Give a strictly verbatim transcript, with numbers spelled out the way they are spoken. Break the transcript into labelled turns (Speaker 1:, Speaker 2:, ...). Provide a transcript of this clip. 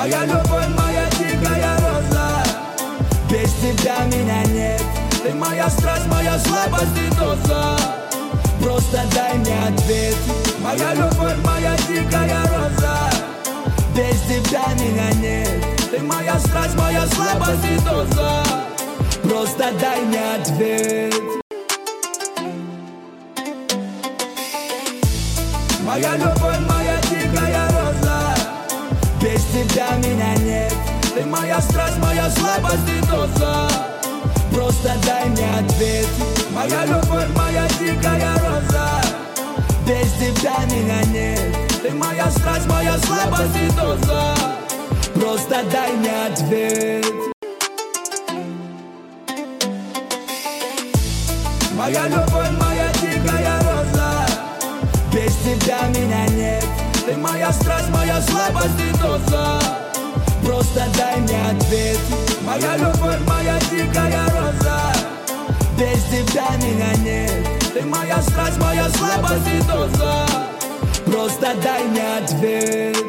Speaker 1: Моя любовь, моя дикая роза, без тебя меня нет. Ты моя страсть, моя слабость и доза. Просто дай мне ответ. Моя любовь, моя дикая роза, без тебя меня нет. Ты моя страсть, моя слабость и доза. Просто дай мне ответ. Моя любовь, моя дикая роза, без тебя меня нет. Ты моя страсть, моя слабость и доза. Просто дай мне ответ. Моя любовь, моя дикая роза, без тебя меня нет. Ты моя страсть, моя слабость и доза. Просто дай мне ответ. Моя любовь, моя дикая роза, без тебя меня нет. Ты моя страсть, моя слабость и доза. Просто дай мне ответ. Моя любовь, моя дикая роза, без тебя меня нет. Ты моя страсть, моя слабость и доза. Просто дай мне ответ.